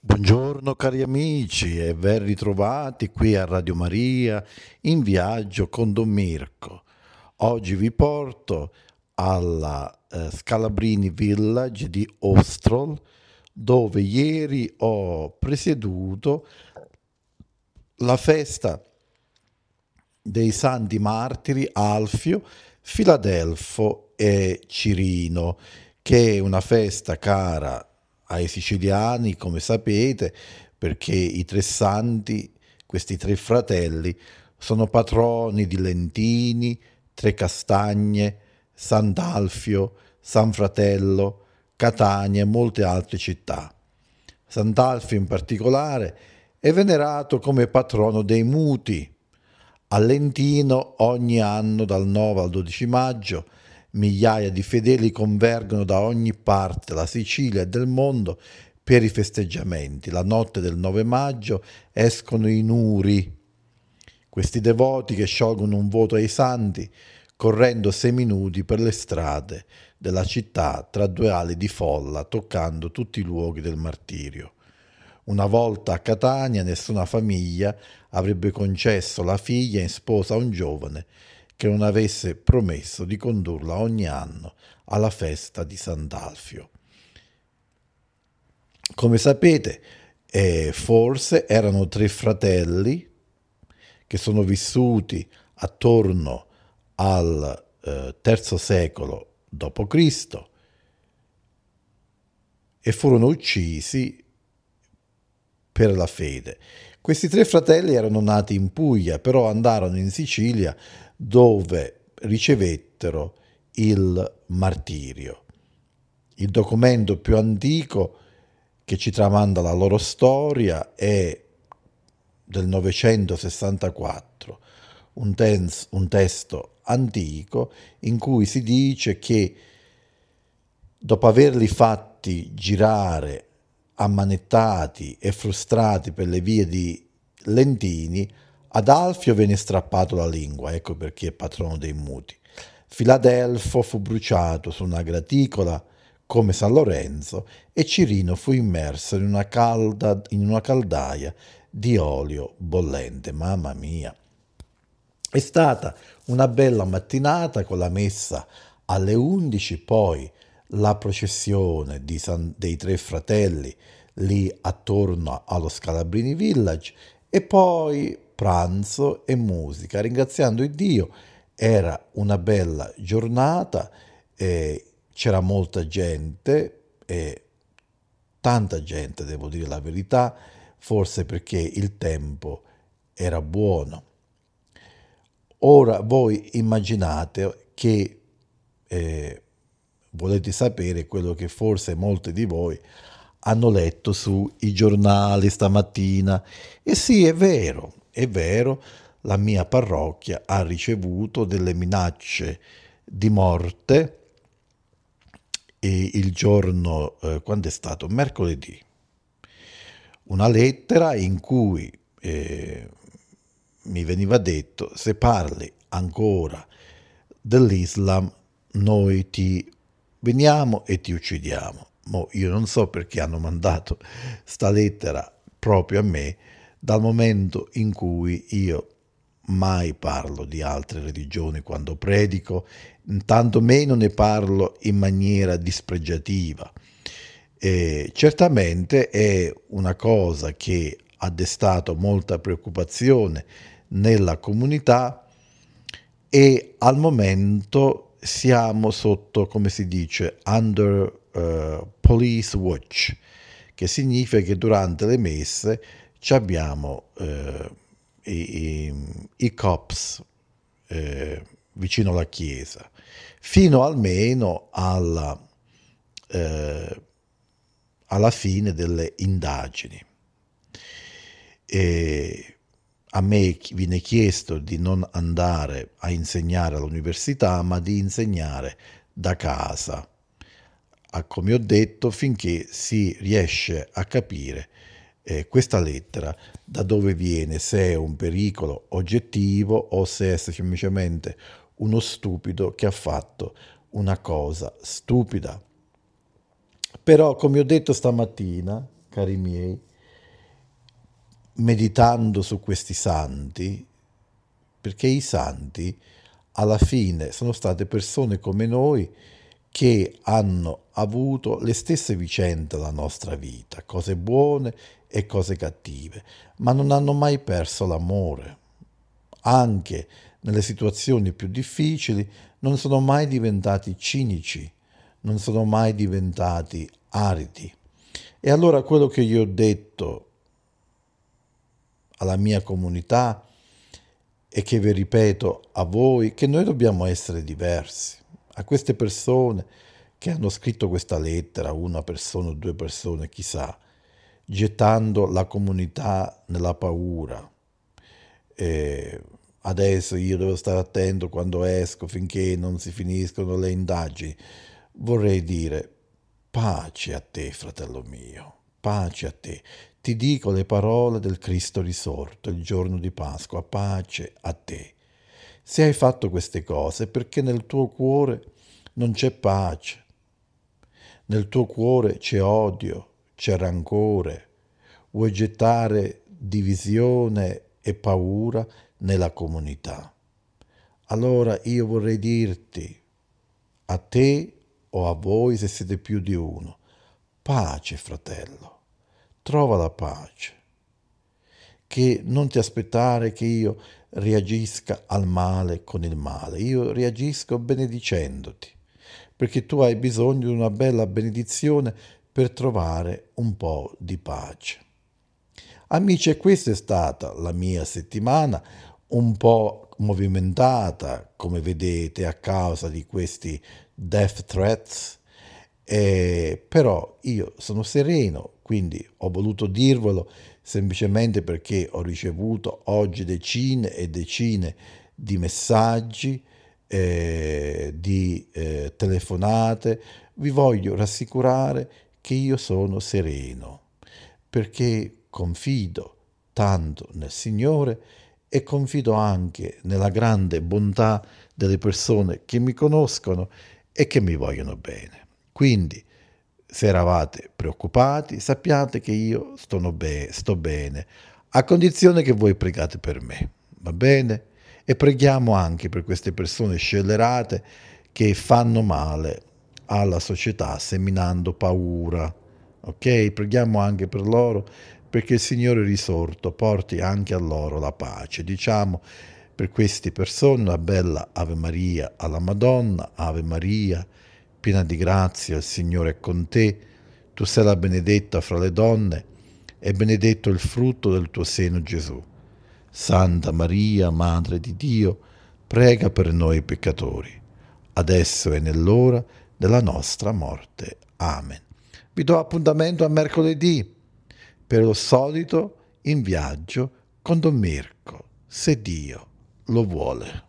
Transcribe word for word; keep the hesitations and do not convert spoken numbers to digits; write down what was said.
Buongiorno cari amici e ben ritrovati qui a Radio Maria in viaggio con Don Mirko. Oggi vi porto alla eh, Scalabrini Village di Ostrol, dove ieri ho presieduto la festa dei santi martiri Alfio, Filadelfo e Cirino, che è una festa cara ai siciliani, come sapete, perché i tre santi, questi tre fratelli, sono patroni di Lentini, Tre Castagne, Sant'Alfio, San Fratello, Catania e molte altre città. Sant'Alfio in particolare è venerato come patrono dei muti. A Lentino ogni anno dal nove al dodici maggio migliaia di fedeli convergono da ogni parte della Sicilia e del mondo per i festeggiamenti. La notte del nove maggio escono i nuri, questi devoti che sciolgono un voto ai santi correndo seminudi per le strade della città tra due ali di folla, toccando tutti i luoghi del martirio. Una volta a Catania nessuna famiglia avrebbe concesso la figlia in sposa a un giovane che non avesse promesso di condurla ogni anno alla festa di Sant'Alfio. Come sapete, eh, forse erano tre fratelli che sono vissuti attorno al eh, terzo secolo dopo Cristo e furono uccisi per la fede. Questi tre fratelli erano nati in Puglia, però andarono in Sicilia dove ricevettero il martirio. Il documento più antico che ci tramanda la loro storia è del novecentosessantaquattro, un, tens, un testo antico in cui si dice che dopo averli fatti girare ammanettati e frustrati per le vie di Lentini, ad Alfio venne strappato la lingua, ecco perché è patrono dei muti. Filadelfo fu bruciato su una graticola come San Lorenzo e Cirino fu immerso in una, calda, in una caldaia di olio bollente. Mamma mia! È stata una bella mattinata con la messa alle undici, poi la processione di San, dei tre fratelli lì attorno allo Scalabrini Village e poi pranzo e musica. Ringraziando il Dio, era una bella giornata, eh, c'era molta gente, eh, tanta gente, devo dire la verità, forse perché il tempo era buono. Ora voi immaginate che eh, volete sapere quello che forse molti di voi hanno letto sui giornali stamattina. E sì, è vero, è vero, la mia parrocchia ha ricevuto delle minacce di morte e il giorno, eh, quando è stato? Mercoledì. Una lettera in cui eh, mi veniva detto: se parli ancora dell'Islam noi ti veniamo e ti uccidiamo. Mo io non so perché hanno mandato sta lettera proprio a me, dal momento in cui io mai parlo di altre religioni quando predico, tanto meno ne parlo in maniera dispregiativa. E certamente è una cosa che ha destato molta preoccupazione nella comunità e al momento siamo sotto, come si dice, under uh, police watch, che significa che durante le messe ci abbiamo uh, i, i, i cops uh, vicino alla chiesa, fino almeno alla, uh, alla fine delle indagini. E a me viene chiesto di non andare a insegnare all'università, ma di insegnare da casa, a, come ho detto, finché si riesce a capire eh, questa lettera da dove viene, se è un pericolo oggettivo o se è semplicemente uno stupido che ha fatto una cosa stupida. Però, come ho detto stamattina, cari miei, meditando su questi santi, perché i santi alla fine sono state persone come noi che hanno avuto le stesse vicende della nostra vita, cose buone e cose cattive, ma non hanno mai perso l'amore. Anche nelle situazioni più difficili non sono mai diventati cinici, non sono mai diventati aridi. E allora quello che io ho detto alla mia comunità e che vi ripeto a voi, che noi dobbiamo essere diversi. A queste persone che hanno scritto questa lettera, una persona o due persone, chissà, gettando la comunità nella paura. E adesso io devo stare attento quando esco finché non si finiscono le indagini. Vorrei dire, pace a te, fratello mio, pace a te. Ti dico le parole del Cristo risorto il giorno di Pasqua, pace a te. Se hai fatto queste cose è perché nel tuo cuore non c'è pace, nel tuo cuore c'è odio, c'è rancore, vuoi gettare divisione e paura nella comunità. Allora io vorrei dirti, a te o a voi se siete più di uno, pace, fratello, trova la pace, che non ti aspettare che io reagisca al male con il male, io reagisco benedicendoti, perché tu hai bisogno di una bella benedizione per trovare un po' di pace. Amici, e questa è stata la mia settimana, un po' movimentata, come vedete, a causa di questi death threats, eh, però io sono sereno, quindi ho voluto dirvelo semplicemente perché ho ricevuto oggi decine e decine di messaggi, eh, di eh, telefonate. Vi voglio rassicurare che io sono sereno, perché confido tanto nel Signore e confido anche nella grande bontà delle persone che mi conoscono e che mi vogliono bene. Quindi, se eravate preoccupati, sappiate che io sto, be- sto bene, a condizione che voi pregate per me, va bene? E preghiamo anche per queste persone scellerate che fanno male alla società seminando paura. Ok? Preghiamo anche per loro perché il Signore risorto porti anche a loro la pace. Diciamo per queste persone una bella Ave Maria alla Madonna, Ave Maria, piena di grazia, il Signore è con te, tu sei la benedetta fra le donne e benedetto il frutto del tuo seno Gesù. Santa Maria, Madre di Dio, prega per noi peccatori, adesso e nell'ora della nostra morte. Amen. Vi do appuntamento a mercoledì per lo solito in viaggio con Don Mirko, se Dio lo vuole.